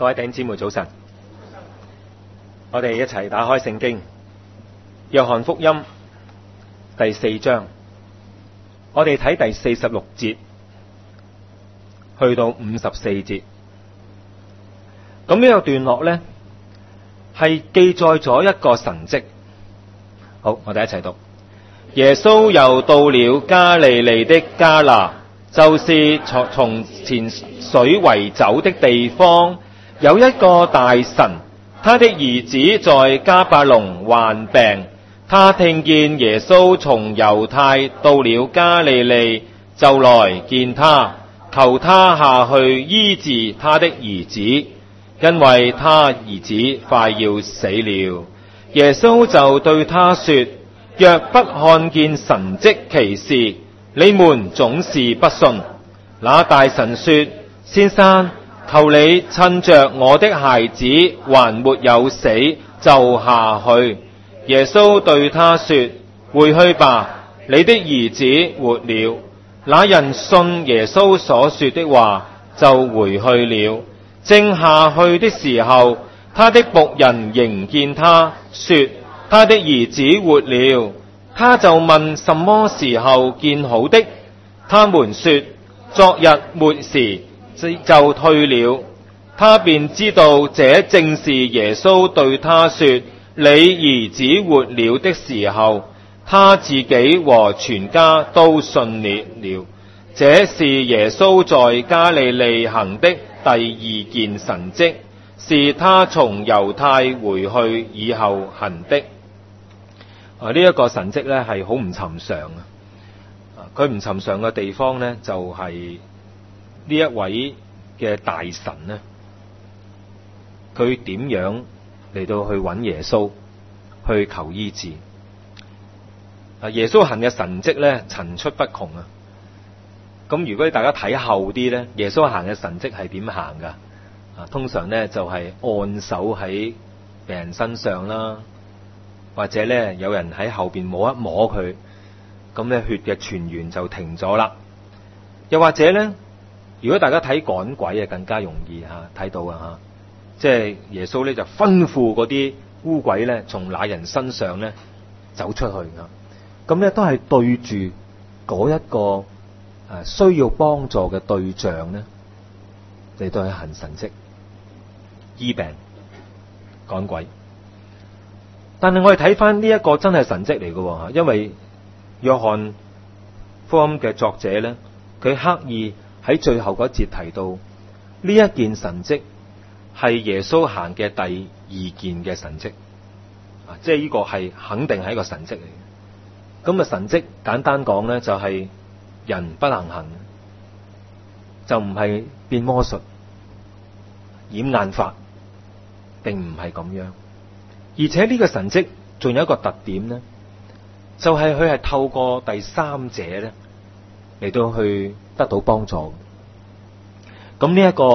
各位弟兄姊妹早晨，我哋一齊打開聖經約翰福音第4章，我哋睇第46節去到54節。咁呢個段落呢，係記載咗一個神蹟。好，我哋一齊讀。耶穌又到了加利利的迦拿，就是從前水為酒的地方。有一個大臣，他的兒子在迦百農患病。他聽見耶穌從猶太到了加利利，就來見他，求他下去醫治他的兒子，因為他兒子快要死了。耶穌就對他說：若不看見神蹟奇事，你們總是不信。那大臣說：先生，求你趁着我的孩子還沒有死，就下去。耶穌對他說：回去吧，你的兒子活了。那人信耶穌所說的話，就回去了。正下去的時候，他的僕人迎見他，說：他的兒子活了。他就問什麼時候見好的？他們說：昨日末時就退了。他便知道這正是耶穌對他說：你兒子活了的時候，他自己和全家都信了。這是耶穌在加利利行的第二件神蹟，是他從猶太回去以後行的。呢一個神蹟呢係好唔尋常啊！佢唔尋常嘅地方呢，就係呢一位嘅大臣呢，佢點樣嚟到去揾耶穌去求醫治？耶穌行嘅神蹟呢，層出不窮啊！咁如果大家睇後啲呢，耶穌行嘅神蹟係點行噶？通常呢就係按手喺病人身上啦，或者呢有人喺後邊摸一摸佢，咁呢血嘅泉源就停咗啦。又或者呢，如果大家睇趕鬼啊，更加容易睇到啊，即係耶穌呢就吩咐嗰啲污鬼呢從那人身上呢走出去啊。咁呢都係對住嗰一個需要幫助嘅對象呢嚟到去行神蹟、醫病、趕鬼。但係我哋睇翻呢一個真係神蹟嚟嘅，因為約翰福音嘅作者呢，佢刻意喺最後嗰節提到呢一件神蹟係耶穌行嘅第二件嘅神蹟，即係呢個係肯定係一個神蹟嚟嘅。咁啊，神蹟簡單講呢，就係人不能行，就唔係變魔術、掩眼法，並唔係咁樣。而且呢個神蹟仲有一個特點呢，就係佢係透過第三者咧嚟到去得到幫助。咁呢一個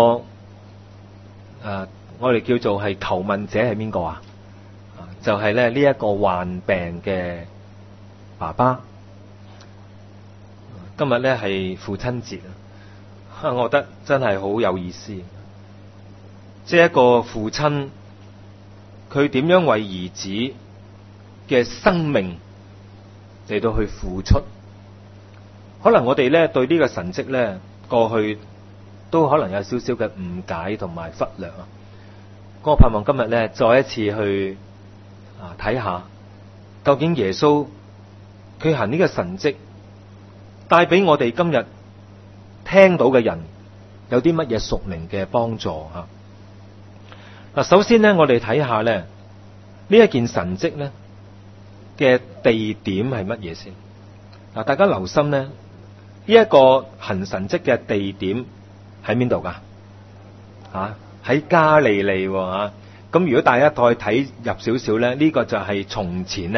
我哋叫做係求問者係邊個啊？就係咧呢一個患病嘅爸爸。今日咧係父親節啊，我覺得真係好有意思。即係一個父親，佢點樣為兒子嘅生命嚟到去付出？可能我哋咧對呢個神蹟咧過去都可能有少少嘅誤解同埋忽略啊。我盼望今日咧再一次去睇下，究竟耶穌佢行呢個神蹟帶俾我哋今日聽到嘅人有啲乜嘢屬靈嘅幫助啊？嗱，首先咧，我哋睇下咧呢一件神蹟咧嘅地點係乜嘢先？嗱，大家留心咧，呢一個行神蹟嘅地點喺邊度噶？喺加利利喎。咁如果大家再睇入少少咧，呢個就係從前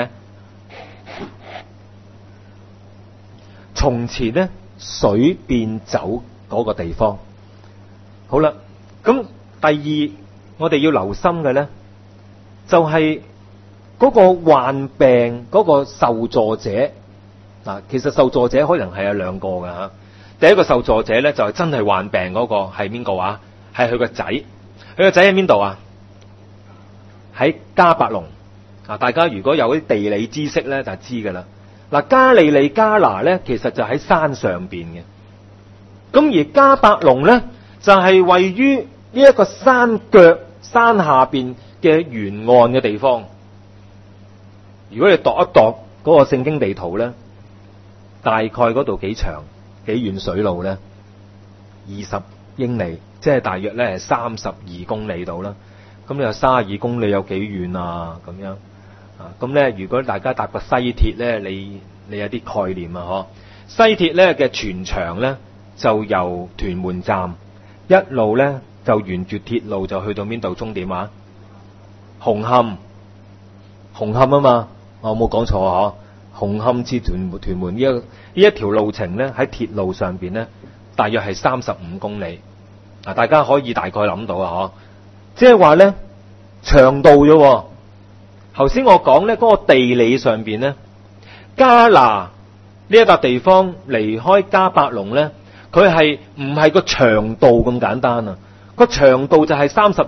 水變酒嗰個地方。好啦，咁第二我哋要留心嘅咧，就係嗰個患病嗰個受助者。其實受助者可能係有兩個噶。第一個受助者咧就係真係患病嗰個係邊個啊？係佢個仔。佢個仔喺邊度啊？喺迦百農。大家如果有啲地理知識咧，就知噶啦。嗱，加利利迦拿咧，其實就喺山上邊嘅。咁而迦百農咧，就係位於呢一個山腳山下邊嘅沿岸嘅地方。如果你度一度嗰個聖經地圖咧，大概嗰度幾長幾遠水路咧？20英里，即係大約咧係32公里度啦。咁你有32公里有幾遠啊？咁樣啊？咁咧，如果大家搭個西鐵咧，你有啲概念啊？西鐵咧嘅全長咧就由屯門站一路咧就沿住鐵路就去到邊度終點啊？紅磡啊嘛，我冇講錯啊？紅磡至屯門呢一條路程咧，喺鐵路上邊咧，大約係35公里。大家可以大概諗到啊，即係話咧長度啫。頭先我講咧嗰個地理上邊咧，迦拿呢一笪地方離開迦百農咧，佢係唔係個長度咁簡單啊？個長度就係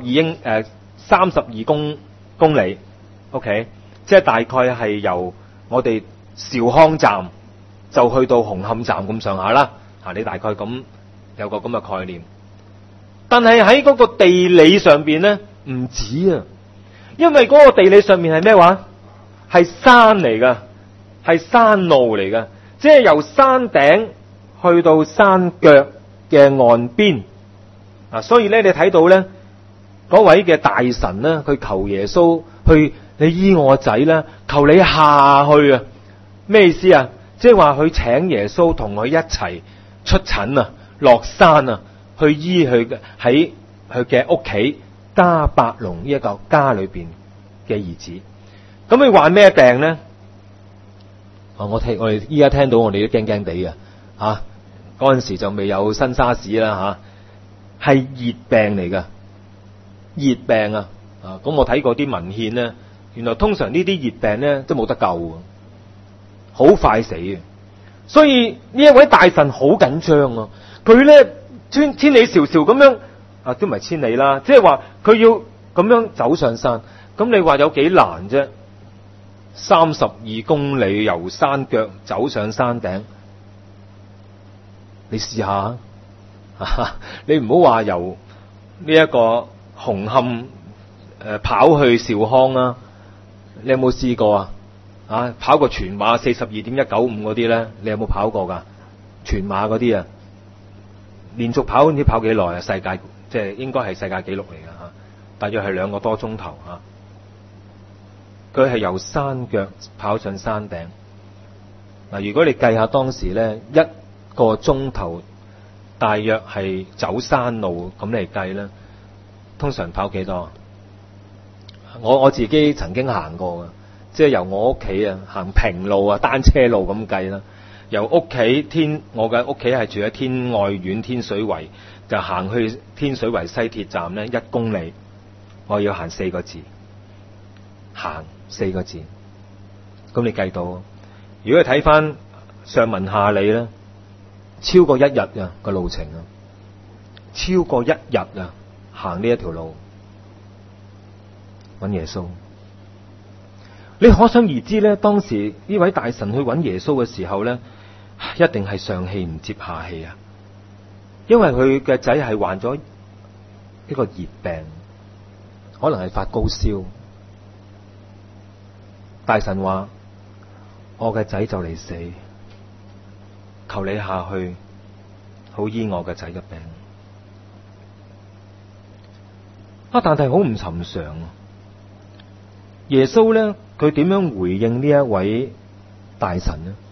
32公里，OK， 即係大概係由我哋兆康站就去到紅磡站咁上下啦。你大概咁有個咁嘅概念。但係喺嗰個地理上邊咧唔止啊，因為嗰個地理上面係咩話？係山嚟噶，係山路嚟噶，即係由山頂去到山腳嘅岸邊。所以咧你睇到咧嗰位嘅大臣咧，佢求耶穌去，你醫我仔啦，求你下去啊！咩意思啊？即係話佢請耶穌同佢一齊出診啊，落山啊，去醫佢嘅喺佢嘅屋企迦百農呢一個家裏邊嘅兒子。咁佢患咩病咧？我哋依家聽到我哋都驚驚地嘅吓，嗰陣時就未有新沙士啦吓，係熱病嚟噶，熱病啊！咁我睇過啲文獻咧，原來通常呢啲熱病咧都冇得救，好快死嘅。所以呢一位大臣好緊張啊！佢咧千里迢迢咁樣都唔係千里啦，即係話佢要咁樣走上山。咁你話有幾難啫？32公里由山腳走上山頂，你試下你唔好話由呢一個紅磡跑去兆康啊！你有冇試過啊？跑過全馬42.195嗰啲咧，你有冇跑過噶？全馬嗰啲連續跑唔知跑幾耐啊？世界即係應該係世界紀錄嚟噶吓，大約係2個多鐘頭吓。佢係由山腳跑上山頂。如果你計下當時咧1個鐘頭大約係走山路咁嚟計咧，通常跑幾多？我自己曾經行過嘅，即係由我屋企行平路單車路咁計啦。由屋企我嘅屋企係住喺天愛苑天水圍，就行去天水圍西鐵站咧1公里，我要行4個字，行4個字。咁你計到，如果你睇翻上文下理咧，超過1日個路程超過1日行呢一條路揾耶穌。你可想而知咧，當時呢位大臣去揾耶穌嘅時候咧，一定係上氣唔接下氣啊！因為佢嘅仔係患咗一個熱病，可能係發高燒。大臣話：我嘅仔就嚟死，求你下去好醫我嘅仔嘅病。但係好唔尋常。耶穌咧，佢點樣回應呢一位大臣呢？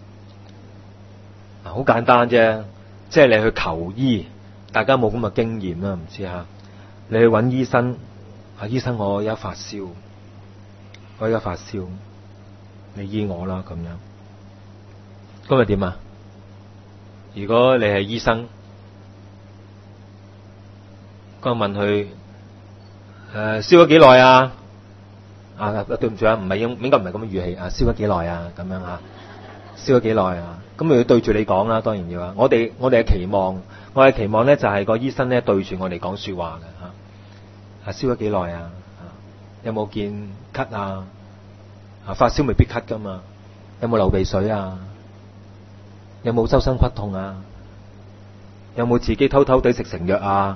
好簡單啫，即係你去求醫，大家冇咁嘅經驗啦，唔知吓。你去揾醫生，醫生我而家發燒，你醫我啦咁樣。咁咪點啊？如果你係醫生，我問佢燒咗幾耐啊？對唔住唔係應該唔係咁嘅語氣燒咗幾耐啊？咁樣燒咗幾耐啊？咁咪要對住你講啦，當然要我哋嘅期望咧就係個醫生咧對住我哋講說話嘅吓。 燒咗幾耐啊？有冇見咳啊？發燒未必咳噶嘛？有冇流鼻水啊？有冇周身骨痛啊？有冇自己偷偷地食成藥啊？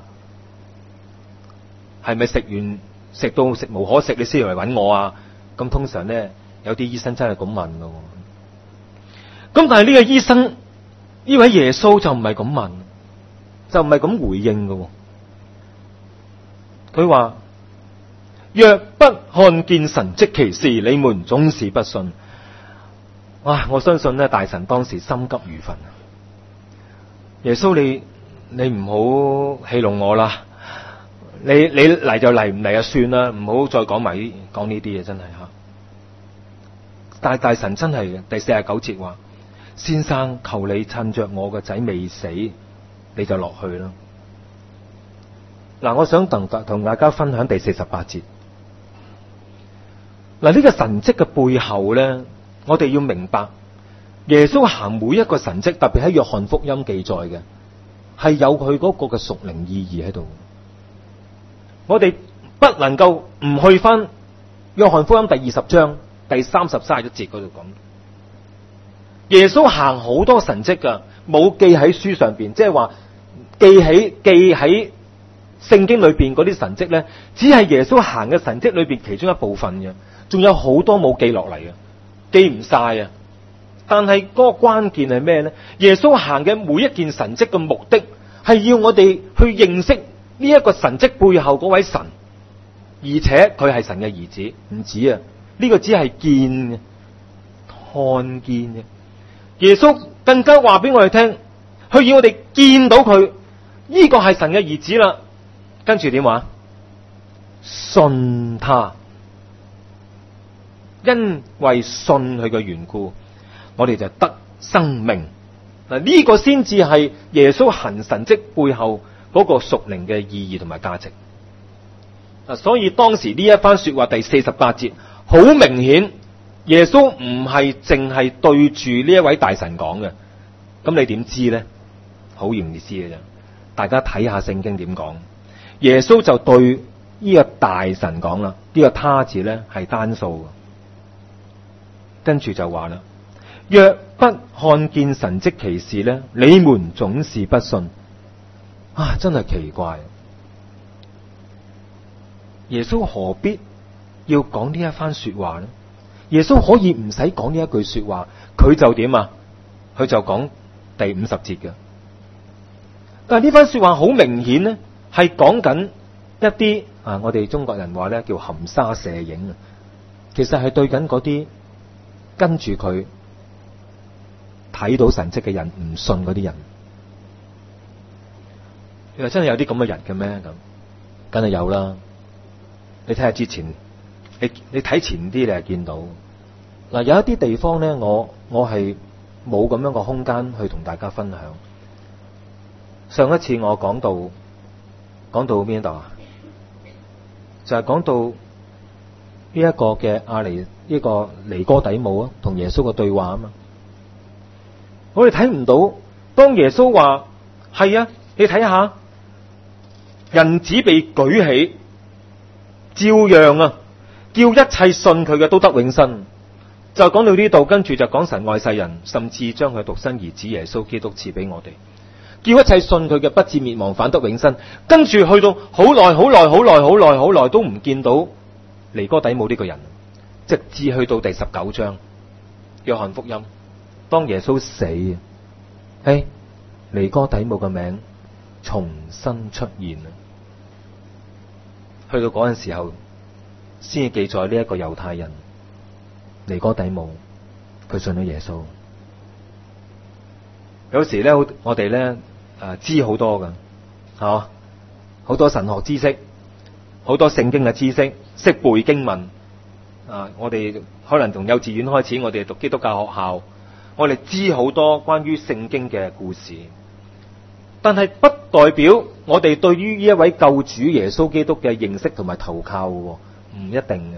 係咪食到食無可食你先嚟搵我啊？咁通常咧有啲醫生真係咁問咯。咁但係呢個醫生呢位耶穌就唔係咁問，就唔係咁回應嘅。佢話：若不看見神蹟奇事，你們總是不信。哇！我相信咧，大臣當時心急如焚。耶穌你唔好戲弄我啦，你嚟就嚟，唔嚟就算啦，唔好再講埋講呢啲嘢，真係吓。但係大臣真係嘅，第49節話：先生，求你趁着我個仔未死，你就落去啦。嗱，我想同大家分享第48節。嗱，呢個神蹟嘅背後咧，我哋要明白，耶穌行每一個神蹟，特別喺約翰福音記載嘅，係有佢嗰個嘅屬靈意義喺度。我哋不能夠唔去翻約翰福音第20章第30、31節嗰度講，耶穌行好多神蹟噶，冇記喺書上邊，即係話記喺聖經裏邊嗰啲神蹟咧，只係耶穌行嘅神蹟裏邊其中一部分嘅，仲有好多冇記落嚟嘅，記唔晒啊！但係嗰個關鍵係咩咧？耶穌行嘅每一件神蹟嘅目的係要我哋去認識呢一個神蹟背後嗰位神，而且佢係神嘅兒子，唔止啊！呢個只係見嘅，看見嘅。耶穌更加話俾我哋聽，佢要我哋見到佢，呢個係神嘅兒子啦。跟住點話？信他，因為信佢嘅緣故，我哋就得生命。嗱，呢個先至係耶穌行神蹟背後嗰個屬靈嘅意義同埋價值。嗱，所以當時呢一番說話第48節，好明顯耶穌唔係淨係對住呢一位大臣講嘅。咁你點知咧？好容易知嘅啫，大家睇下聖經點講。耶穌就對呢個大臣講啦，呢個他字咧係單數，跟住就話啦：若不看見神蹟奇事咧，你們總是不信。啊，真係奇怪！耶穌何必要講呢一番說話咧？耶穌可以唔使講呢一句說話，佢就點啊？佢就講第50節嘅。但係呢番說話好明顯咧，係講緊一啲我哋中國人話咧叫含沙射影啊，其實係對緊嗰啲跟住佢睇到神蹟嘅人唔信嗰啲人。你話真係有啲咁嘅人嘅咩？咁梗係有啦。你睇下之前，你睇前啲，你係見到嗱，有一啲地方咧，我係冇咁樣個空間去同大家分享。上一次我講到邊度啊？就係講到呢一個嘅呢個尼哥底母啊，同耶穌嘅對話啊嘛。我哋睇唔到，當耶穌話係啊，你睇下，人子被舉起，照樣啊，叫一切信佢嘅都得永生。就講到呢度，跟住就講神愛世人，甚至將佢獨生兒子耶穌基督賜俾我哋，叫一切信佢嘅不至滅亡，反得永生。跟住去到好耐都唔見到尼哥底母呢個人，直至去到第19章約翰福音，當耶穌死，尼哥底母嘅名重新出現啦。去到嗰陣時候，先至記載呢一個猶太人尼哥底母，佢信咗耶穌。有時咧，我哋咧知好多噶，吓好多神學知識，好多聖經嘅知識，識背經文。我哋可能從幼稚園開始，我哋讀基督教學校，我哋知好多關於聖經嘅故事。但係不代表我哋對於呢一位救主耶穌基督嘅認識同埋投靠，唔一定嘅。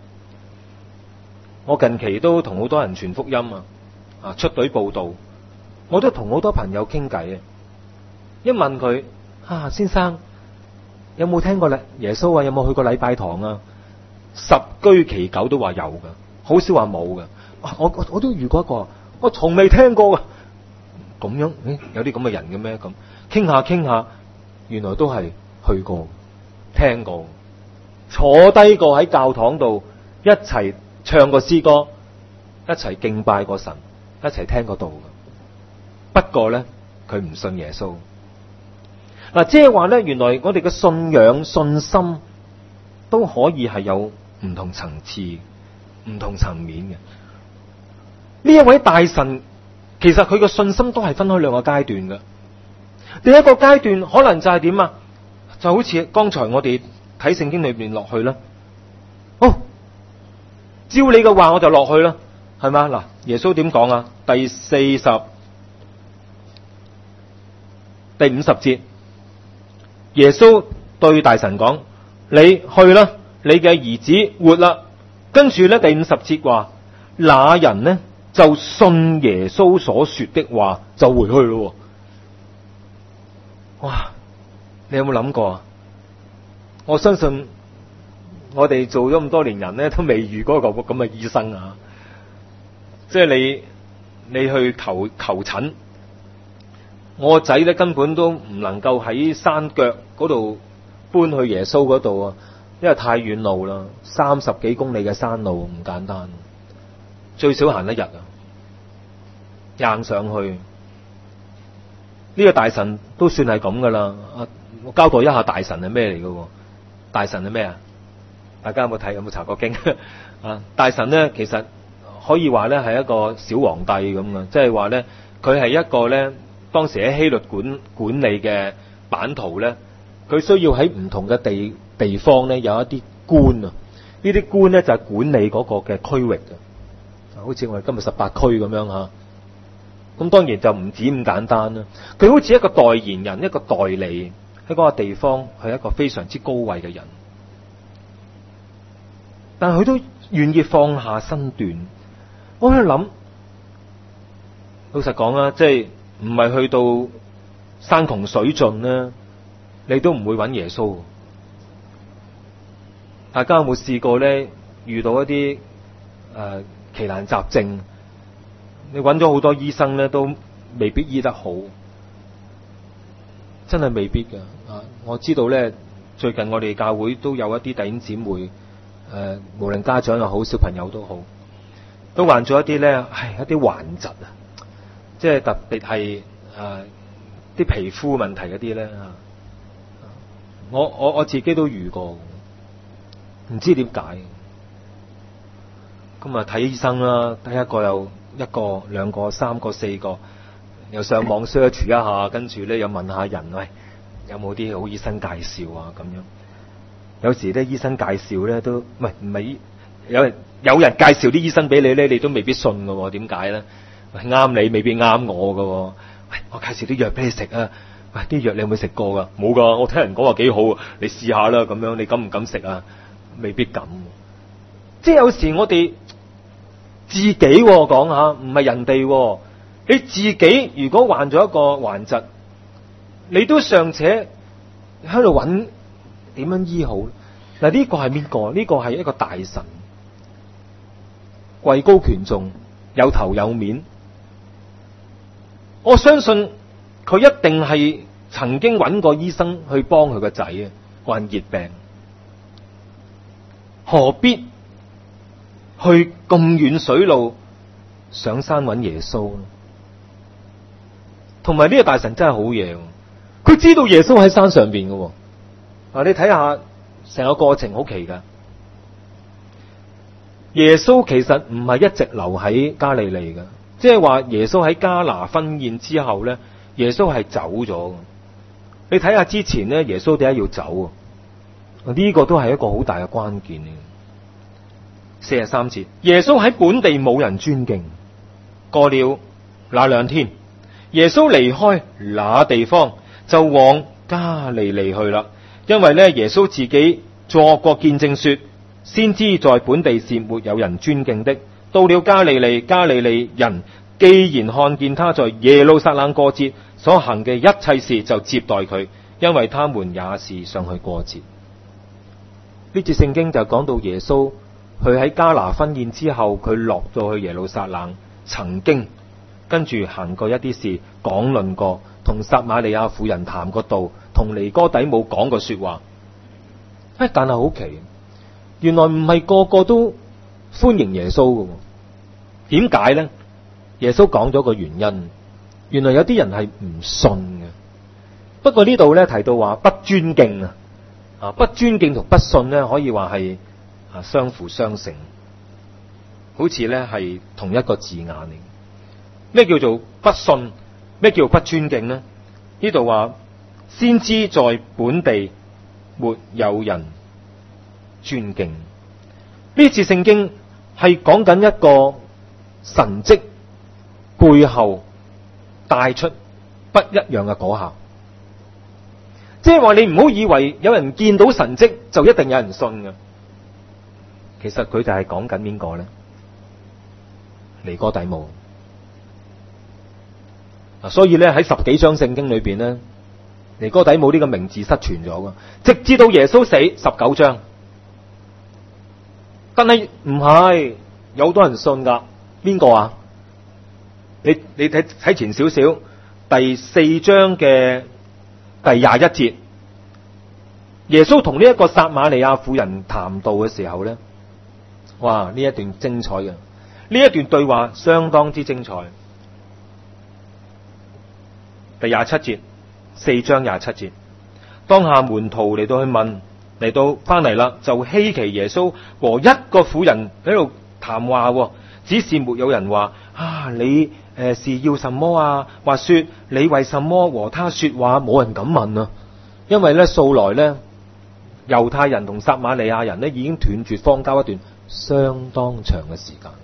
我近期都同好多人傳福音出隊報道，我都同好多朋友傾偈啊。一問佢先生， 有冇聽過耶穌啊？有冇去過禮拜堂啊？十居其九都話有噶，好少話冇噶。我都遇過一個，我從未聽過噶。咁樣，有啲咁嘅人嘅咩？咁傾下傾下，原來都係去過、聽過、坐低過喺教堂度一齊唱過詩歌，一齊敬拜過神，一齊聽過道。不過咧，佢唔信耶穌。嗱，即係話咧，原來我哋嘅信仰、信心都可以係有唔同層次、唔同層面嘅。呢一位大臣，其實佢嘅信心都係分開兩個階段嘅。第一個階段可能就係點啊？就好似剛才我哋睇聖經裏邊落去啦。照你嘅話我就落去啦，係嘛？嗱，耶穌點講啊？第50節，耶穌對大臣講：你去啦，你嘅兒子活啦。跟住咧，第50節話，那人呢就信耶穌所說的話，就回去咯。哇！你有冇諗過啊？我相信我哋做咗咁多年人咧，都未遇過個咁嘅醫生啊！即係你去求診，我個仔咧根本都唔能夠喺山腳嗰度搬去耶穌嗰度啊，因為太遠路啦，30幾公里嘅山路唔簡單，最少行一日啊，硬上去。呢個大臣都算係咁噶啦。我交代一下大臣係咩嚟嘅？大臣係咩啊？大家有冇睇？有冇查過經啊？大臣咧，其實可以話咧係一個小皇帝咁嘅，即係話咧佢係一個咧當時喺希律管理嘅版圖咧，佢需要喺唔同嘅地方咧有一啲官啊。呢啲官咧就係管理嗰個嘅區域嘅，好似我哋今日18區咁樣吓。咁當然就唔止咁簡單啦。佢好似一個代言人，一個代理喺嗰個地方，係一個非常之高位嘅人。但係佢都願意放下身段。我喺度諗，老實講啦，即係唔係去到山窮水盡咧，你都唔會揾耶穌。大家有冇試過咧？遇到一啲奇難雜症？你揾咗好多醫生咧，都未必醫得好，真係未必噶。我知道咧，最近我哋教會都有一啲弟兄姊妹，無論家長又好，小朋友都好，都患咗一啲咧，一啲頑疾啊，即係特別係啲皮膚問題嗰啲咧。我自己都遇過，唔知點解。咁啊睇醫生啦，睇一個又一個、兩個、3個、4個，又上網 search 一下，跟住咧又問下人，喂，有冇啲好醫生介紹啊？咁樣有時咧醫生介紹咧都唔係有人介紹啲醫生俾你咧，你都未必信噶喎。點解咧？啱你未必啱我噶喎。喂，我介紹啲藥俾你食啊！喂，啲藥你有冇食過噶？冇噶，我聽人講話幾好，你試下啦。咁樣你敢唔敢食啊？未必敢。即係有時我哋自己講下，唔係人哋。你自己如果患咗一個頑疾，你都尚且喺度揾點樣醫好。嗱，呢個係邊個？呢個係一個大臣，位高權重，有頭有面。我相信佢一定係曾經揾過醫生去幫佢個仔啊，患熱病，何必去咁遠水路上山揾耶穌？同埋呢個大臣真係好嘢，佢知道耶穌喺山上邊嘅。你睇下成個過程好奇噶。耶穌其實唔係一直留喺加利利嘅，即係話耶穌喺迦拿婚宴之後咧，耶穌係走咗。你睇下之前咧，耶穌點解要走？呢個都係一個好大嘅關鍵。43節，耶穌喺本地冇人尊敬。過了那2天，耶穌離開那地方，就往加利利去啦。因為咧，耶穌自己作過見證說，先知在本地是沒有人尊敬的。到了加利利，加利利人既然看見他在耶路撒冷過節所行嘅一切事，就接待佢， 因為他們也是上去過節。呢節聖經就講到耶穌佢喺迦拿婚宴之後，佢落到去耶路撒冷，曾經跟住行過一啲事，講論過，同撒瑪利亞婦人談過道，同尼哥底母講過說話。但係好奇，原來唔係個個都歡迎耶穌嘅。點解呢？耶穌講咗個原因，原來有啲人係唔信嘅。不過呢度咧提到話不尊敬啊，不尊敬同不信咧可以話係相輔相成，好似咧係同一個字眼嚟。咩叫做不信？咩叫不尊敬呢？呢度話先知在本地沒有人尊敬。呢次聖經係講緊一個神蹟背後帶出不一樣嘅果效，即係話你唔好以為有人見到神蹟就一定有人信嘅。其實佢就係講緊邊個呢？尼哥底母。所以咧喺10幾章聖經裏邊呢，尼哥底母呢個名字失傳咗嘅，直至到耶穌死19章。但係唔係有好多人信噶？邊個啊？你睇前少少，第4章嘅第21節，耶穌同呢一個撒瑪利亞婦人談道嘅時候咧，哇！呢一段精彩嘅，呢一段對話相當之精彩。第27節，4章27節，當下門徒嚟到去問，嚟到翻嚟啦，就稀奇耶穌和一個婦人喺度談話，只是沒有人話你是要什麼啊？或說你為什麼和他說話？冇人敢問啊，因為咧素來咧猶太人同撒瑪利亞人咧已經斷絕荒交一段相當長嘅時間，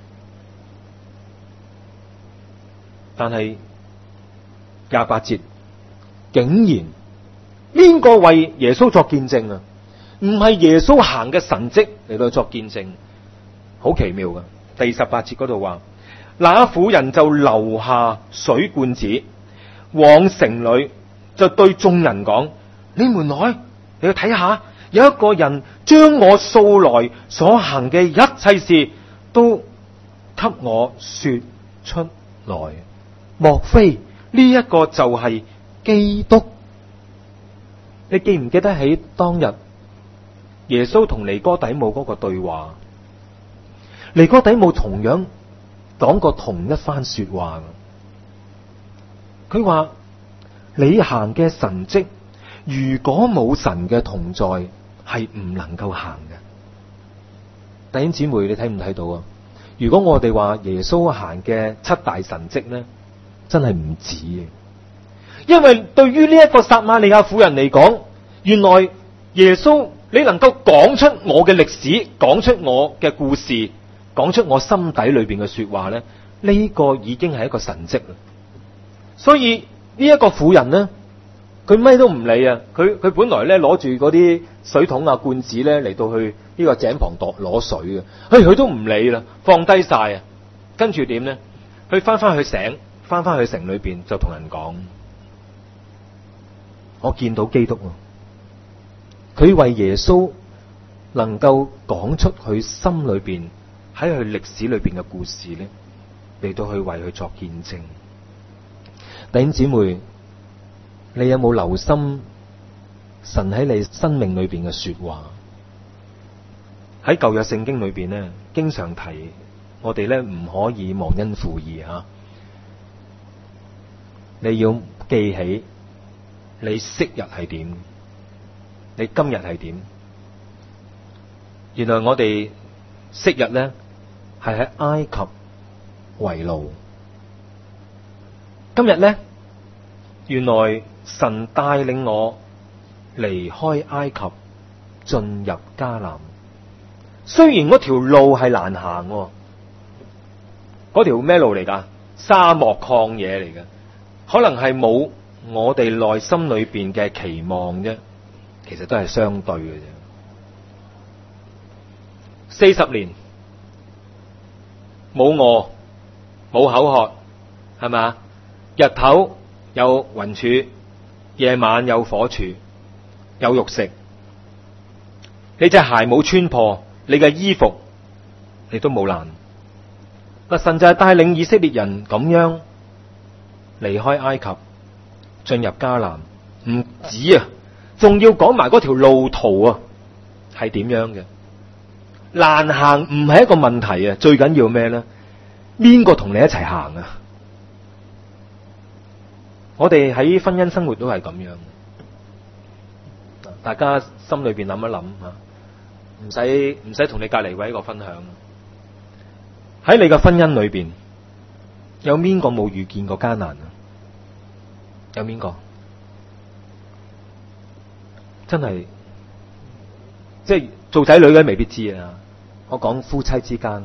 但係28節竟然邊個為耶穌作見證啊？唔係耶穌行嘅神蹟嚟到作見證，好奇妙嘅。第18節嗰度話，那婦人就留下水罐子，往城裏就對眾人講：你們來，你去睇下，有一個人將我素來所行嘅一切事都給我說出來，莫非呢一個就係基督？你記唔記得起當日耶穌同尼哥底母嗰個對話？尼哥底母同樣講過同一番說話。佢話：你行嘅神蹟，如果冇神嘅同在，係唔能夠行嘅。弟兄姊妹，你睇唔睇到啊？如果我哋話耶穌行嘅7大神蹟呢，真係唔止嘅。因為對於呢一個撒瑪利亞婦人嚟講，原來耶穌你能夠講出我嘅歷史，講出我嘅故事，講出我心底裏邊嘅說話呢，呢個已經係一個神蹟啦。所以呢一個婦人呢，佢咩都唔理啊！佢本來咧攞住嗰啲水桶啊罐子咧嚟到去呢個井旁度攞水嘅，佢都唔理啦，放低晒啊！跟住點呢？佢翻去城裏邊就同人講：我見到基督啊！佢為耶穌能夠講出佢心裏邊喺佢歷史裏邊嘅故事咧，嚟到去為佢作見證。弟兄姊妹，你有冇留心神喺你生命裏邊嘅說話？喺舊約聖經裏邊咧，經常提我哋咧唔可以忘恩負義吓。你要記起你昔日係點，你今日係點。原來我哋昔日咧係喺埃及為奴，今日咧原來神帶領我離開埃及進入迦南。雖然嗰條路係難行，嗰條咩路嚟㗎？沙漠曠野嚟嘅，可能係冇我哋內心裏邊嘅期望啫，其實都係相對嘅啫。40年冇餓冇口渴，係咪？日頭有雲柱， 夜晚有火柱，有肉食，你隻鞋冇穿破，你嘅衣服你都冇爛。嗱，神就係帶領以色列人咁樣離開埃及，進入迦南，唔止啊，仲要講埋嗰條路途啊，係點樣嘅？難行唔係一個問題啊，最緊要咩咧？邊個同你一齊行啊？我哋喺婚姻生活都係咁樣，大家心裏邊諗一諗吓，唔使同你隔籬位一個分享。喺你嘅婚姻裏邊，有邊個冇遇見過艱難啊？有邊個？真係，即係做仔女嘅未必知啊！我講夫妻之間，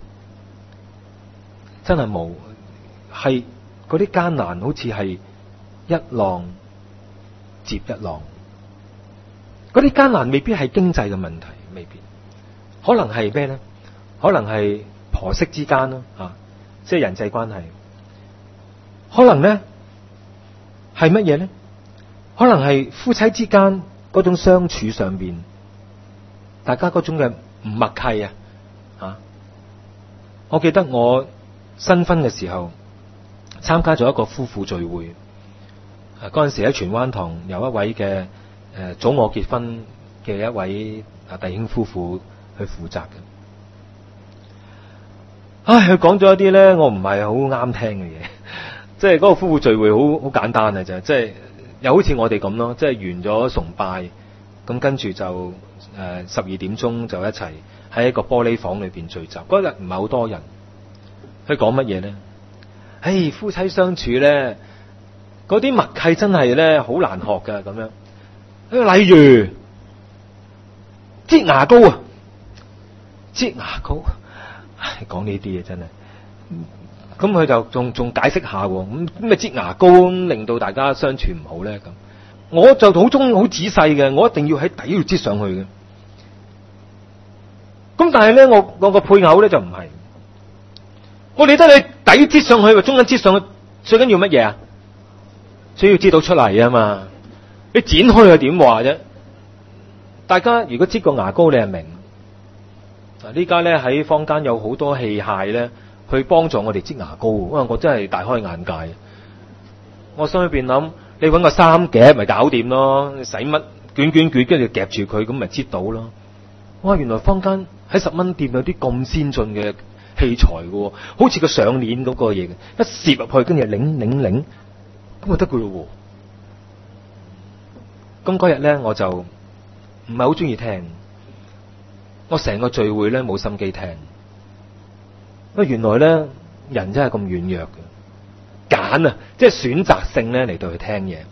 真係冇，係嗰啲艱難，好似係一浪接一浪。嗰啲艱難未必係經濟嘅問題，未必，可能係咩咧？可能係婆媳之間咯，即係人際關係。可能咧係乜嘢咧？可能係夫妻之間嗰種相處上邊，大家嗰種嘅唔默契啊！我記得我新婚嘅時候參加咗一個夫婦聚會，嗰陣時喺荃灣堂有一位嘅早我結婚嘅一位弟兄夫婦去負責嘅。佢講咗一啲咧，我唔係好啱聽嘅嘢，即係嗰個夫婦聚會好簡單嘅啫，即係又好似我哋咁咯，即係完咗崇拜，咁跟住就12點鐘就一齊喺一個玻璃房裏邊聚集。嗰日唔係好多人，佢講乜嘢咧？夫妻相處咧，嗰啲默契真係咧好難學噶咁樣。例如擠牙膏啊，擠牙膏。講呢啲嘢真係，咁佢就仲解釋下，咁咩擠牙膏令到大家相處唔好咧？咁我就好仔細嘅，我一定要喺底度擠上去嘅。咁但係咧，我個配偶咧就唔係，我理得你底擠上去，或中間擠上去，最緊要乜嘢啊？最要擠到出嚟啊嘛！你剪開又點話啫？大家如果擠過牙膏，你係明。呢家咧喺坊間有好多器械咧，去幫助我哋擠牙膏。哇！我真係大開眼界。我心裏邊諗，你搵個3夾咪搞掂咯，使乜捲，跟住夾住佢，咁咪擠到咯。哇！原來坊間喺10蚊店有啲咁先進嘅器材嘅，好似個上鏈嗰個嘢，一攝入去，跟住擰，咁就得噶咯。咁嗰日咧，我就唔係好中意聽。我成個聚會咧冇心機聽，原來咧人真係咁軟弱嘅，揀啊，即係選擇性咧嚟到去聽嘢。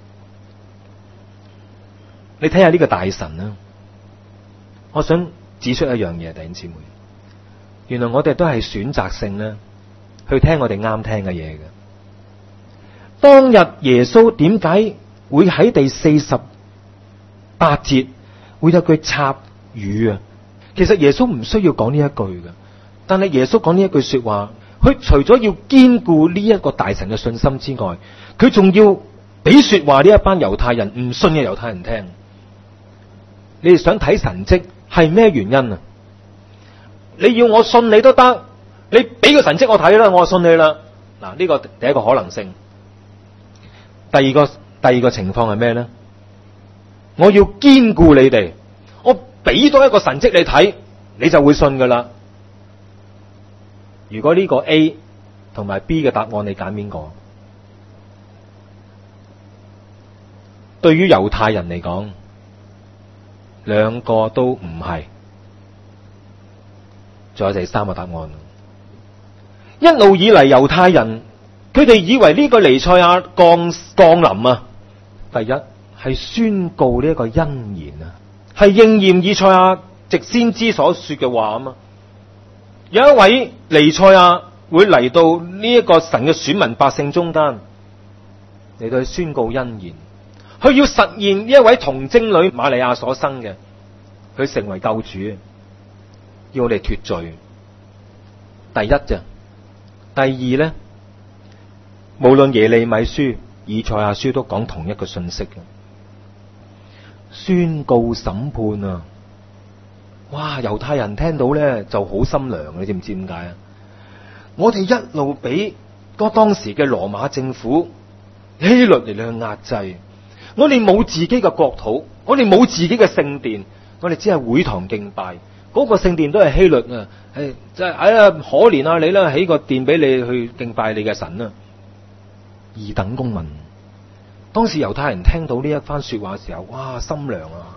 你睇下呢個大神啦，我想指出一樣嘢，弟兄姊妹，原來我哋都係選擇性咧去聽我哋啱聽嘅嘢嘅。當日耶穌點解會喺第48節會有句插語啊？其實耶穌唔需要講呢一句嘅，但係耶穌講呢一句說話，佢除咗要堅固呢一個大神嘅信心之外，佢仲要俾說話呢一班猶太人唔信嘅猶太人聽。你哋想睇神蹟係咩原因啊？你要我信你都得，你俾個神蹟我睇啦，我就信你啦。嗱，呢個第一個可能性。第二個情況係咩咧？我要堅固你哋，我俾多一個神蹟你睇，你就會信噶啦。如果呢個 A 同埋 B 嘅答案，你揀邊個？對於猶太人嚟講，兩個都唔係。仲有第三個答案。一路以嚟猶太人，佢哋以為呢個彌賽亞降臨啊，第一係宣告呢一個恩言啊，係應驗以賽亞藉先知所說嘅話啊嘛。有一位彌賽亞會嚟到呢一個神嘅選民百姓中間，嚟到去宣告恩言，佢要實現呢一位童貞女瑪利亞所生嘅，佢成為救主，要我哋脫罪。第一啫。第二咧，無論耶利米書、 以賽亞書都講同一個信息嘅，宣告審判啊！哇！猶太人聽到咧就好心涼，你知唔知點解啊？我哋一路俾當時嘅羅馬政府希律嚟去壓制，我哋冇自己嘅國土，我哋冇自己嘅聖殿，我哋只係會堂敬拜。嗰個聖殿都係希律啊，即係哎呀可憐啊你啦，起個殿俾你去敬拜你嘅神啊！二等公民。當時猶太人聽到呢一番說話嘅時候，哇，心涼啊！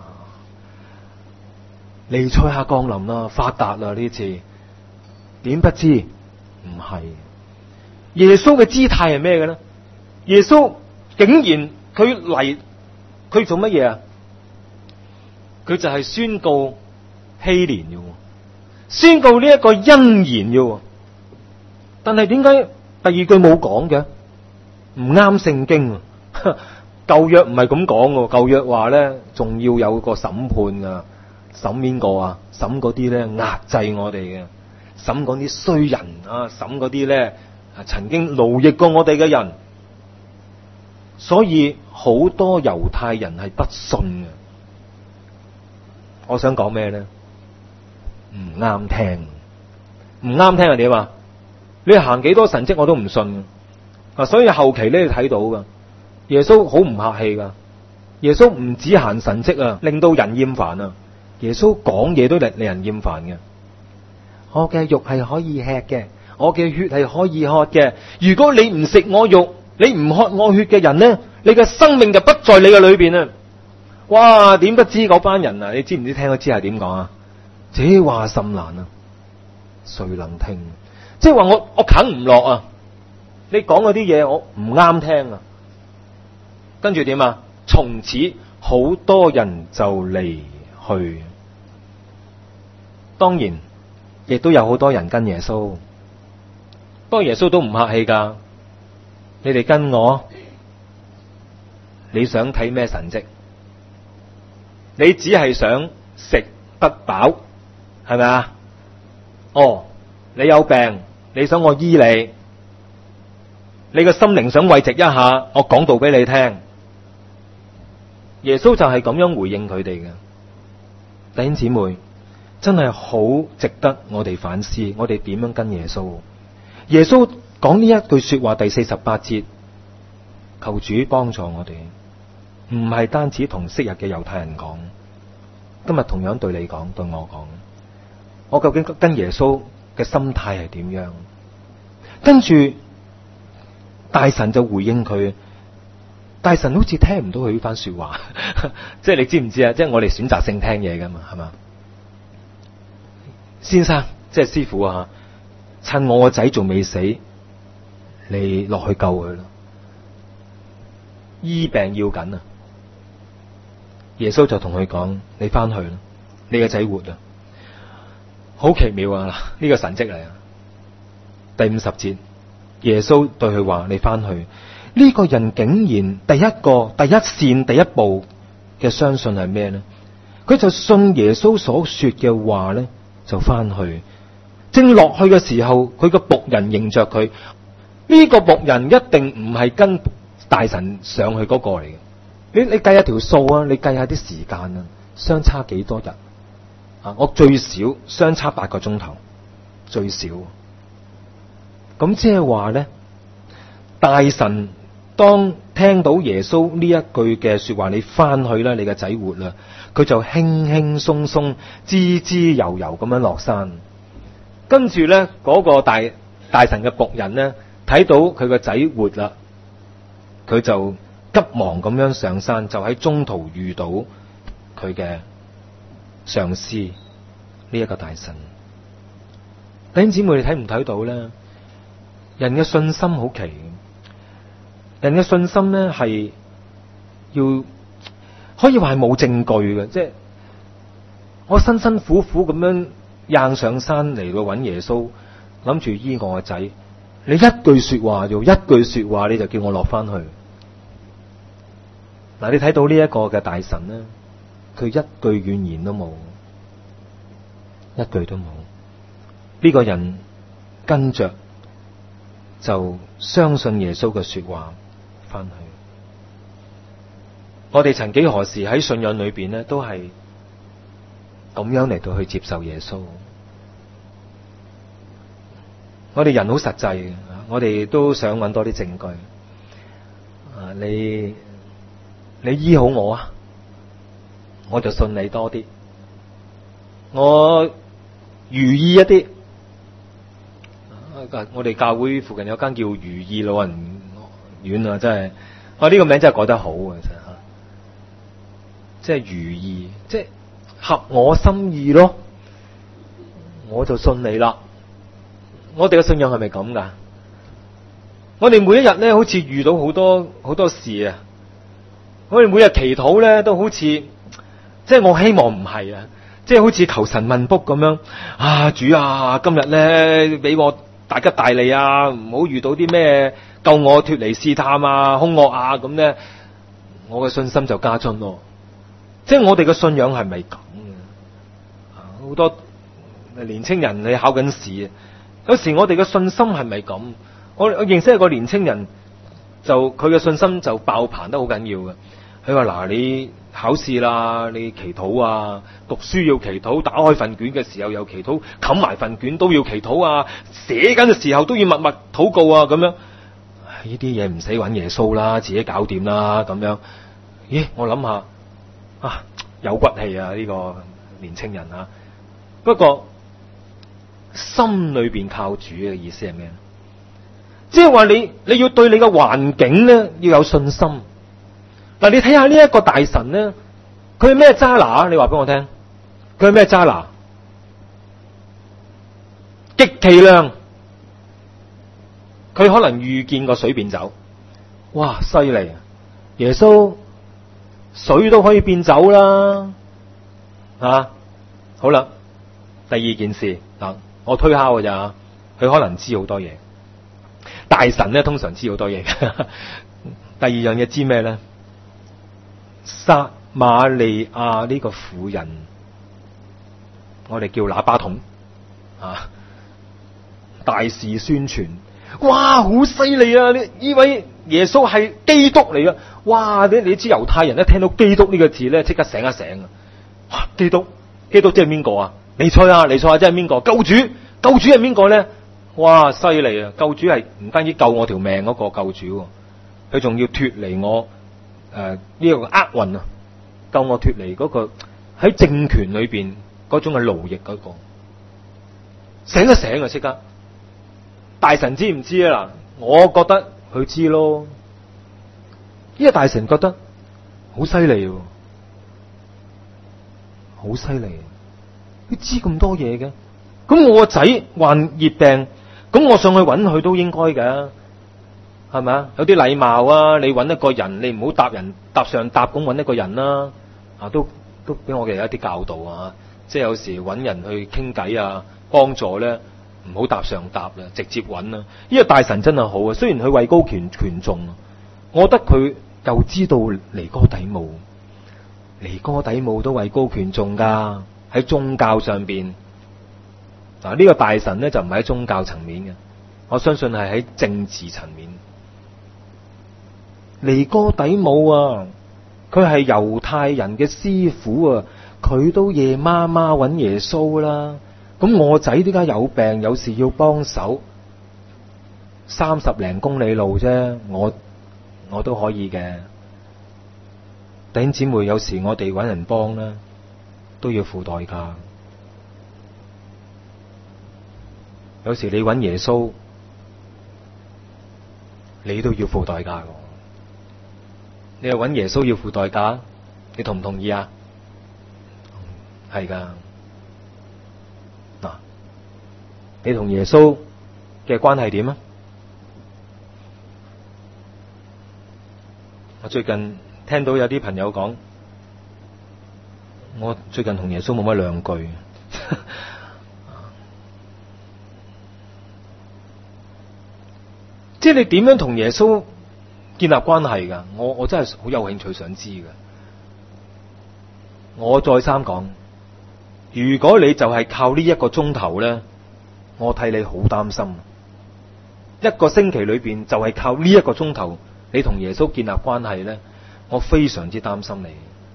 彌賽亞降臨啦，發達啦呢次，點不知唔係。耶穌嘅姿態係咩嘅呢？耶穌竟然佢嚟，佢做乜嘢啊？佢就係宣告禧年嘅，宣告呢一個恩言嘅。但係點解第二句冇講嘅？唔啱聖經啊！舊約唔係咁講嘅，舊約話咧，仲要有個審判啊！審邊個啊？審嗰啲咧壓制我哋嘅，審嗰啲衰人啊，審嗰啲咧曾經奴役過我哋嘅人。所以好多猶太人係不信嘅。我想講咩咧？唔啱聽，唔啱聽係點啊？你行幾多神蹟我都唔信啊！所以後期咧你睇到噶，耶穌好唔客氣噶。耶穌唔止行神蹟啊，令到人厭煩啊。耶穌講嘢都令人厭煩嘅。我嘅肉係可以吃嘅，我嘅血係可以喝嘅。如果你唔食我肉，你唔喝我血嘅人呢，你嘅生命就不在你嘅裏邊啊！哇！點不知嗰班人啊？你知唔知聽咗之後點講啊？這話甚難啊，誰能聽？即係話我啃唔落啊！你講嗰啲嘢我唔啱聽啊！跟住點啊？從此好多人就離去。當然，亦都有好多人跟耶穌，不過耶穌都唔客氣噶。你哋跟我，你想睇咩神蹟？你只係想食不飽，係咪啊？哦，你有病，你想我醫你，你個心靈想慰藉一下，我講道俾你聽。耶穌就係咁樣回應佢哋嘅。弟兄姊妹，真係好值得我哋反思，我哋點樣跟耶穌？耶穌講呢一句說話，第48節，求主幫助我哋，唔係單止同昔日嘅猶太人講，今日同樣對你講，對我講，我究竟跟耶穌嘅心態係點樣？跟住大臣就回應佢，大臣好似聽唔到佢呢番說話，即係你知唔知啊？即係我哋選擇性聽嘢噶嘛，係嘛？先生，即係師傅啊，趁我個仔仲未死，你落去救佢咯，醫病要緊啊！耶穌就同佢講：你翻去啦，你個仔活啦！好奇妙啊！呢個神蹟嚟啊！第50節，耶穌對佢話：你翻去。呢個人竟然第一線第一步嘅相信係咩呢？佢就信耶穌所說嘅話呢，就翻去。正落去嘅時候，佢個僕人迎着佢。呢個僕人一定唔係跟大臣上去嗰個嚟嘅。你計下條數啊，你計下啲時間啊，相差幾多日啊？我最少相差8個鐘頭，最少。咁即係話呢，大臣當聽到耶穌呢一句嘅說話，你翻去啦，你個仔活啦，佢就輕輕鬆鬆、滋滋悠悠咁樣落山。跟住呢，嗰個大臣嘅僕人呢，睇到佢個仔活啦，佢就急忙咁樣上山，就喺中途遇到佢嘅上司呢一個大臣。弟兄姊妹，你睇唔睇到呢？人嘅信心好奇，人嘅信心呢係要可以話係冇證據嘅，即係我辛辛苦苦咁樣硬上山嚟到揾耶穌，諗住醫我個仔，你一句說話就一句說話，你就叫我落翻去。嗱，你睇到呢一個嘅大臣呢，佢一句怨言都冇，一句都冇。呢個人跟着就相信耶穌嘅說話翻去。 我哋曾幾何時喺信仰裏邊咧，都係咁樣嚟到去接受耶穌。我哋人好實際嘅，我哋都想揾多啲證據。你醫好我啊，我就信你多啲。我如意一啲，我哋教會附近有間叫如意老人院啊，真係呢個名真係改得好啊，真係即係如意，即係合我心意咯，我就信你啦。我哋嘅信仰係咪咁噶？我哋每一日咧，好似遇到好多事啊！我哋每日祈禱咧，都好似即係我希望唔係啊！即係好似求神問卜咁樣啊！主啊，今日咧俾我大吉大利啊！唔好遇到啲咩救我脫離試探啊、兇惡啊咁咧，我嘅信心就加增咯。即係我哋嘅信仰係咪咁嘅？好多年青人你考緊試，有時我哋嘅信心係咪咁？我認識一個年青人，就佢嘅信心就爆棚得好緊要嘅。佢話嗱，你考試啦，你祈禱啊，讀書要祈禱，打開份卷嘅時候又祈禱，冚埋份卷都要祈禱啊，寫緊嘅時候都要默默禱告啊，咁樣呢啲嘢唔使揾耶穌啦，自己搞掂啦，咁樣。咦，我諗下啊，有骨氣啊呢個年青人啊。不過心裏邊靠主嘅意思係咩？即係話你要對你嘅環境咧要有信心。嗱，你睇下呢一個大臣咧，佢係咩渣拿啊？你話俾我聽，佢係咩渣拿？極其量，佢可能遇見個水變酒，哇，犀利啊！耶穌水都可以變酒啦，啊，好啦，第二件事嗱，我推敲㗎咋，佢可能知好多嘢。大臣咧通常知好多嘢嘅。第二樣嘢知咩咧？撒瑪利亞呢個婦人，我哋叫喇叭筒啊，大肆宣傳，哇，好犀利啊！呢位耶穌係基督嚟噶，哇！你知猶太人一聽到基督呢個字咧，即刻醒一醒啊！哇，基督即係邊個啊？彌賽亞即係邊個？救主係邊個咧？哇，犀利啊！救主係唔單止救我條命嗰個救主，佢仲要脫離我呢個厄運啊！救我脫離嗰個喺政權裏邊嗰種嘅奴役嗰個，醒一醒啊！即刻，大臣知唔知啊？嗱，我覺得佢知咯。呢個大臣覺得好犀利，好犀利，佢知咁多嘢嘅。咁我個仔患熱病。咁我上去揾佢都應該嘅，係咪啊？有啲禮貌啊！你揾一個人，你唔好搭上搭咁揾一個人啦。啊，都俾我哋有一啲教導啊！即係有時揾人去傾偈啊，幫助咧，唔好搭上搭啦，直接揾啦。呢個大臣真係好啊！雖然佢位高權重，我覺得佢又知道尼哥底母都位高權重噶，喺宗教上邊。嗱，呢個大臣咧就唔係喺宗教層面嘅，我相信係喺政治層面。尼哥底母啊，佢係猶太人嘅師傅啊，佢都夜媽媽揾耶穌啦。咁我仔點解有病，有時要幫手，30零公里路啫，我都可以嘅。弟兄姊妹，有時我哋揾人幫咧，都要付代價。有時你揾耶穌，你都要付代價。你又揾耶穌要付代價，你同唔同意啊？係噶。嗱，你同耶穌嘅關係點啊？我最近聽到有啲朋友講，我最近同耶穌冇乜兩句。即係你點樣同耶穌建立關係噶？我真係好有興趣想知噶。我再三講，如果你就係靠呢一個鐘頭咧，我替你好擔心。一個星期裏邊就係靠呢一個鐘頭，你同耶穌建立關係咧， 我非常之擔心你。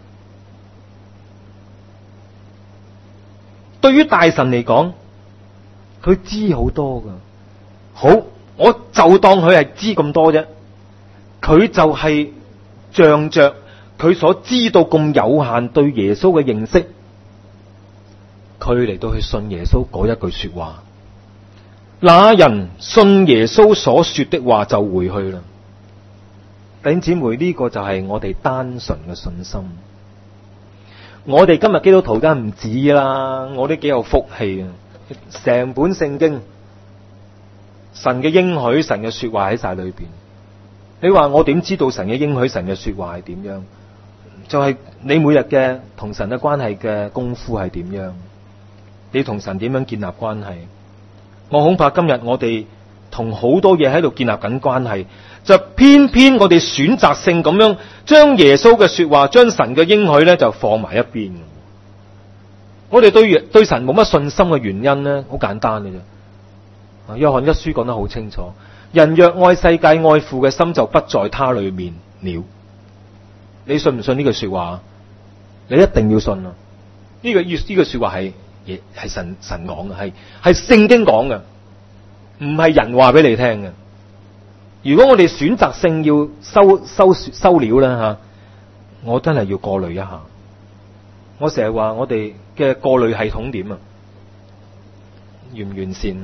對於大臣嚟講，佢知好多噶。好，我就當佢係知咁多啫。佢就係仗着佢所知道咁有限對耶穌嘅認識，佢嚟到去信耶穌嗰一句說話。那人信耶穌所說的話就回去啦。弟兄姊妹，呢個就係我哋單純嘅信心。我哋今日基督徒梗唔止啦，我哋幾有福氣啊！成本聖經，神嘅應許、神嘅說話喺晒裏邊。你話我點知道神嘅應許、神嘅說話係點樣？就係你每日嘅同神嘅關係嘅功夫係點樣？你同神點樣建立關係？我恐怕今日我哋同好多嘢喺度建立緊關係，就偏偏我哋選擇性咁樣將耶穌嘅說話、將神嘅應許咧就放埋一邊。我哋對神冇乜信心嘅原因咧，好簡單嘅啫。約翰一書講得好清楚，人若愛世界，愛父嘅心就不在他裏面了。你信唔信呢句說話？你一定要信啊！呢個說話係神講嘅，係聖經講嘅，唔係人話俾你聽嘅。如果我哋選擇性要收料啦吓，我真係要過濾一下。我成日話我哋嘅過濾系統點啊？完唔完善？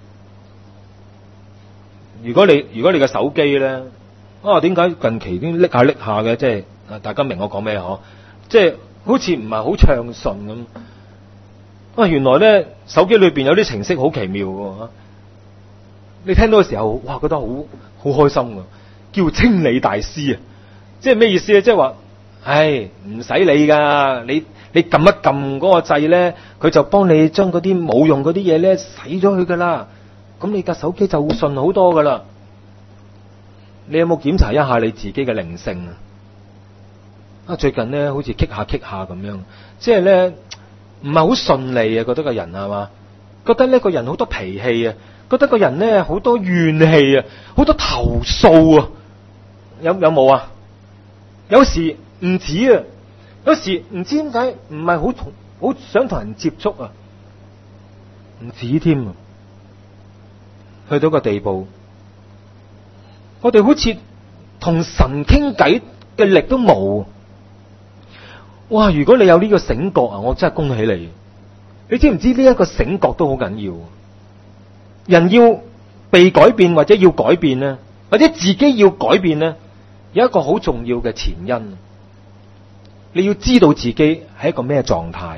如果你嘅手機咧，點解近期都拎下嘅？即係大家明我講咩嗬？即係好似唔係好暢順咁。原來咧手機裏邊有啲程式好奇妙嘅，你聽到嘅時候，哇，覺得好開心噶，叫清理大師啊！即係咩意思咧？即係話，唔使理噶，你撳一撳嗰個掣咧，佢就幫你將嗰啲冇用嗰啲嘢咧洗咗佢噶啦。咁你架手機就會順好多噶啦。你有冇檢查一下你自己嘅靈性啊？最近咧好似棘下咁樣，即係咧唔係好順利啊，覺得個人係嘛？覺得呢個人好多脾氣啊，覺得個人咧好多怨氣啊，好多投訴啊，有冇啊？有時唔止啊，有時唔知點解唔係好想同人接觸啊，唔止添啊，去到個地步，我哋好似同神傾偈嘅力都冇。哇！如果你有呢個醒覺啊，我真係恭喜你。你知唔知呢一個醒覺都好緊要？人要被改變或者要改變呢，或者自己要改變呢，有一個好重要嘅前因。你要知道自己係一個咩狀態。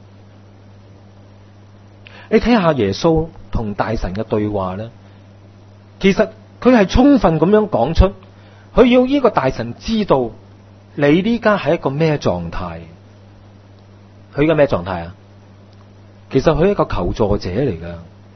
你睇下耶穌同大臣嘅對話呢，其實佢係充分咁樣講出，佢要呢個大臣知道你呢家係一個咩狀態。佢而家咩狀態啊？其實佢係一個求助者嚟噶，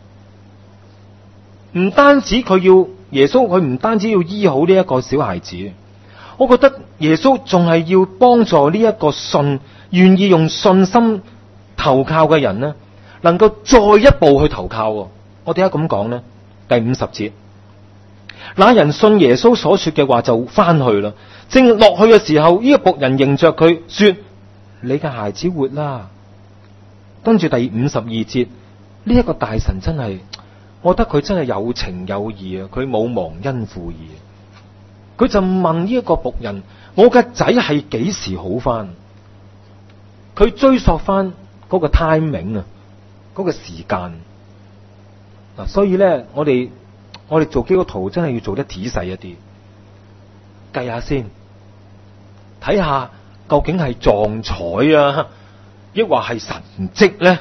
唔單止佢要耶穌，佢唔單止要醫好呢一個小孩子，我覺得耶穌仲係要幫助呢一個願意用信心投靠嘅人呢，能夠再一步去投靠。我點解咁講呢？第50節，那人信耶穌所說嘅話就翻去啦。正落去嘅時候，呢個僕人迎着佢說：你嘅孩子活啦。跟住第52節，呢一個大臣真係，我覺得佢真係有情有義啊！佢冇忘恩負義，佢就問呢一個僕人：我嘅仔係幾時好翻？佢追溯翻嗰個 timing 啊，嗰個時間嗱。所以咧，我哋做基督徒真係要做得仔細一啲，計下先，睇下究竟係撞彩啊，抑或係神蹟咧？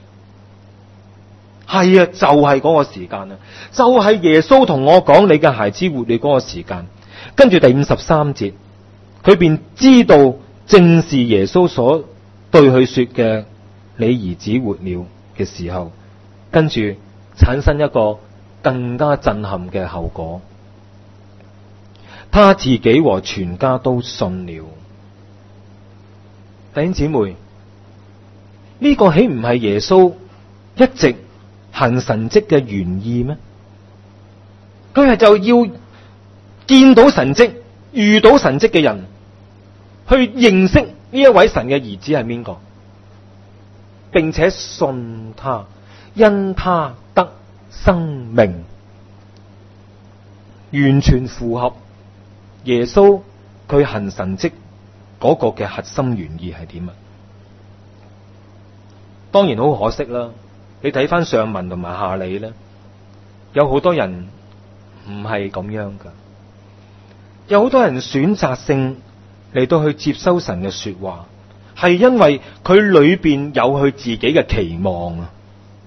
係啊，就係嗰個時間啊，就係耶穌同我講你嘅孩子活你嗰個時間。跟住第53節，佢便知道正是耶穌所對佢說嘅你兒子活了嘅時候，跟住產生一個更加震撼嘅後果，他自己和全家都信了。弟兄姊妹，呢個豈唔係耶穌一直行神蹟嘅原意咩？佢係就要見到神蹟、遇到神蹟嘅人， 去認識呢一位神嘅兒子係邊個，並且信他，因他得生命，完全符合耶穌佢行神蹟嗰個嘅核心原意係點啊？當然好可惜啦，你睇翻上文同埋下理咧，有好多人唔係咁樣噶，有好多人選擇性嚟到去接收神嘅說話，係因為佢裏邊有佢自己嘅期望啊！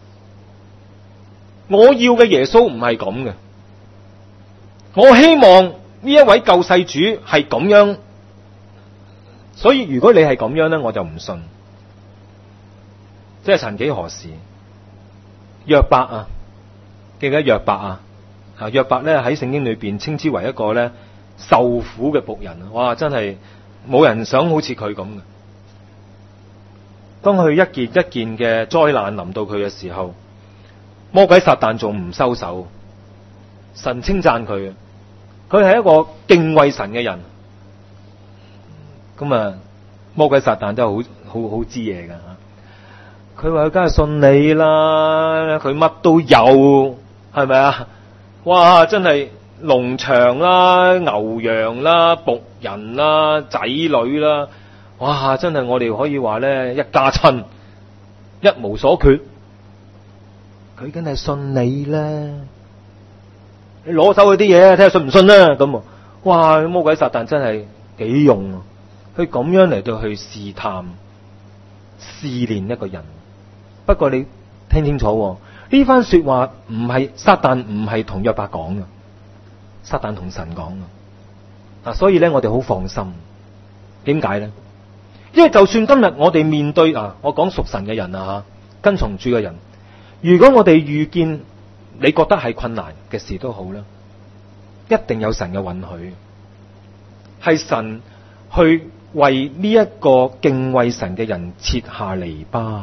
我要嘅耶穌唔係咁嘅，我希望呢一位救世主係咁樣，所以如果你係咁樣咧，我就唔信。即係曾幾何時，約伯啊，記唔記得約伯啊？約伯咧喺聖經裏邊稱之為一個咧受苦嘅僕人啊！哇，真係冇人想好似佢咁嘅。當佢一件一件嘅災難臨到佢嘅時候，魔鬼撒旦仲唔收手，神稱讚佢，佢係一個敬畏神嘅人。咁啊，魔鬼撒旦真係好知嘢噶。佢話佢梗係信你啦，佢乜都有，係咪啊？哇，真係農場啦、牛羊啦、僕人啦、仔女啦，哇，真係我哋可以話咧一家親，一無所缺。佢梗係信你啦，你攞走佢啲嘢，睇下信唔信啦。咁，哇，魔鬼撒旦真係幾用啊！佢咁樣嚟到去試探、試煉一個人。不過你聽清楚，呢番說話唔係撒旦唔係同約伯講嘅，撒旦同神講嘅。所以咧我哋好放心。點解咧？因為就算今日我哋面對我講屬神嘅人啊，跟從主嘅人，如果我哋遇見你覺得係困難嘅事都好啦，一定有神嘅允許，係神去為呢一個敬畏神嘅人設下籬笆。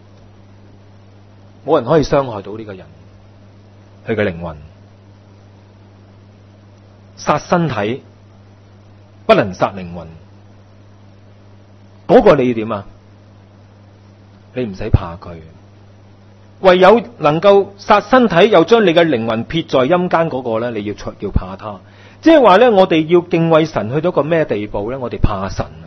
冇人可以傷害到呢個人，佢嘅靈魂。殺身體不能殺靈魂，嗰個你要點啊？你唔使怕佢，唯有能夠殺身體又將你嘅靈魂撇在陰間嗰個咧，你要怕他。即係話咧，我哋要敬畏神去到個咩地步咧？我哋怕神啊！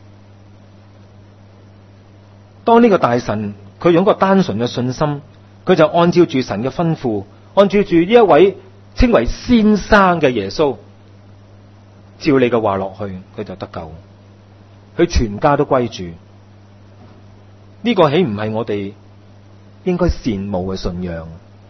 當呢個大神，佢用一個單純嘅信心，佢就按照住神嘅吩咐，按照住呢一位稱為先生嘅耶穌，照你嘅話落去，佢就得救，佢全家都歸主。呢個豈唔係我哋應該羨慕嘅信仰？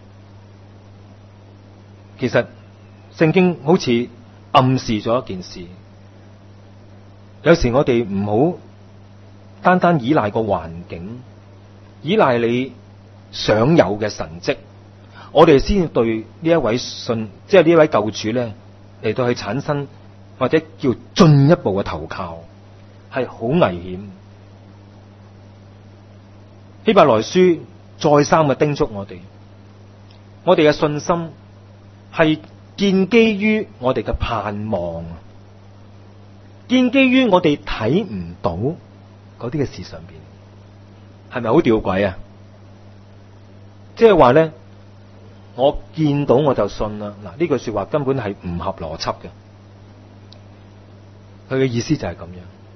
其實聖經好似暗示咗一件事，有時我哋唔好單單依賴個環境，依賴你想有嘅神蹟，我哋先對呢一位即係呢位救主咧嚟到去產生或者叫進一步嘅投靠，係好危險。希伯來書再三嘅叮囑我哋嘅信心係建基於我哋嘅盼望，建基於我哋睇唔到嗰啲嘅事上邊，係咪好吊詭啊？即係話咧，我見到我就信啦。嗱，呢句說話根本係唔合邏輯嘅。佢嘅意思就係咁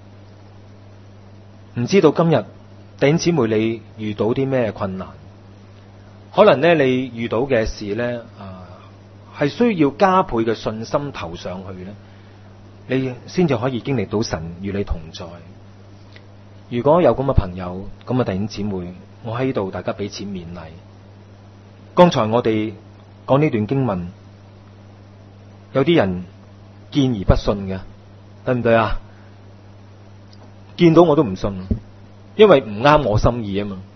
樣。唔知道今日弟兄姊妹你遇到啲咩困難？可能咧你遇到嘅事咧係需要加倍嘅信心投上去咧，你先至可以經歷到神與你同在。如果有咁嘅朋友，咁嘅弟兄姊妹，我喺度大家彼此勉勵。剛才我哋講呢段經文，有啲人見而不信嘅，對唔對啊？見到我都唔信，因為唔啱我心意啊嘛。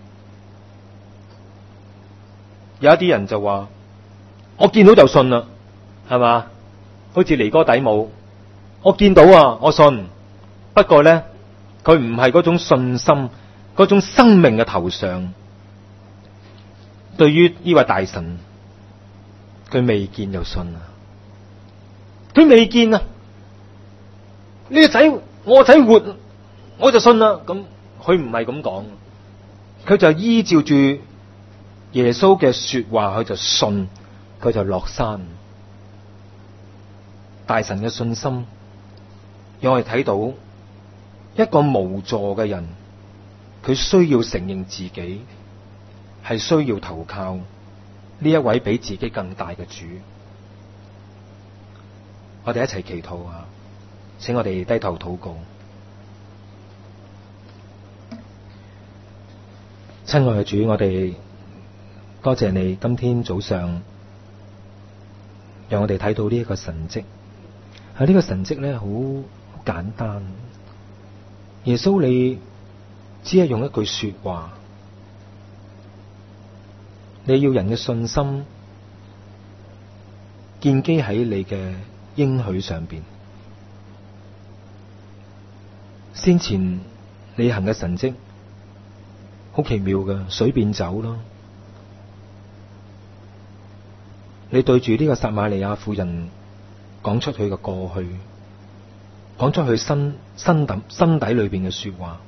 有一啲人就話我見到就信啦，係嘛？好似尼哥底母，我見到啊，我信。不過咧，佢唔係嗰種信心，嗰種生命嘅投上。對於呢位大神，佢未見就信啊！佢未見啊！呢個仔我個仔活，我就信啦。咁佢唔係咁講，佢就依照住耶穌嘅說話，佢就信，佢就落山。大神嘅信心，讓我哋睇到一個無助嘅人，佢需要承認自己係需要投靠呢一位比自己更大嘅主。我哋一齊祈禱啊！請我哋低頭禱告。親愛嘅主，我哋多謝你今天早上讓我哋睇到呢一個神蹟。喺呢個神蹟咧，好簡單。耶穌你只係用一句說話，你要人嘅信心建基喺你嘅應許上邊。先前你行嘅神蹟好奇妙嘅，水變酒咯。你對住呢個撒瑪利亞婦人講出佢嘅過去，講出佢心底裏邊嘅說話，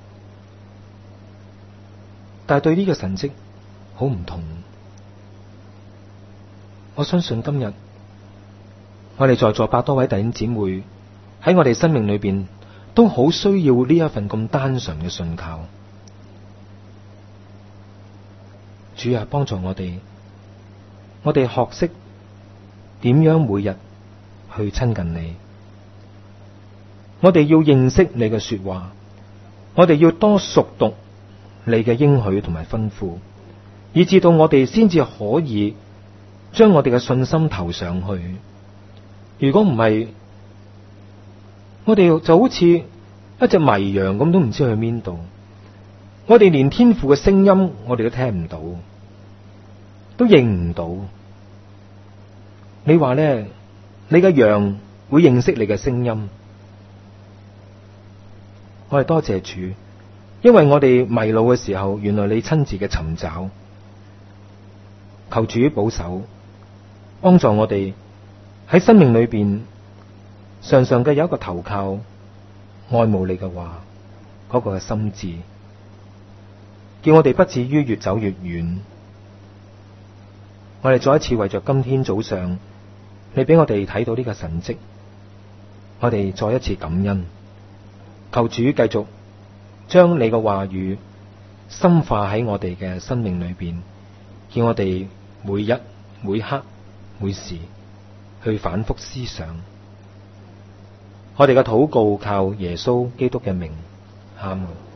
但係對呢個神蹟好唔同。我相信今日我哋在座百多位弟兄姊妹喺我哋生命裏邊都好需要呢一份咁單純嘅信靠。主啊，幫助我哋學識點樣每日去親近你。我哋要認識你嘅說話，我哋要多熟讀你嘅應許同埋吩咐，以至到我哋先至可以將我哋嘅信心投上去。如果唔係，我哋就好似一隻迷羊咁，都唔知去邊度。我哋連天父嘅聲音我哋都聽唔到，都認唔到。你話咧，你嘅羊會認識你嘅聲音。我哋多謝主，因為我哋迷路嘅時候，原來你親自嘅尋找。求主保守，幫助我哋喺生命裏邊常常嘅有一個投靠、愛慕你嘅話，嗰個嘅心志，叫我哋不至於越走越遠。我哋再一次為着今天早上你俾我哋睇到呢個神蹟，我哋再一次感恩。求主繼續將你嘅話語深化喺我哋嘅生命裏邊，叫我哋每日每刻每時去反覆思想。我哋嘅禱告靠耶穌基督嘅名，阿們。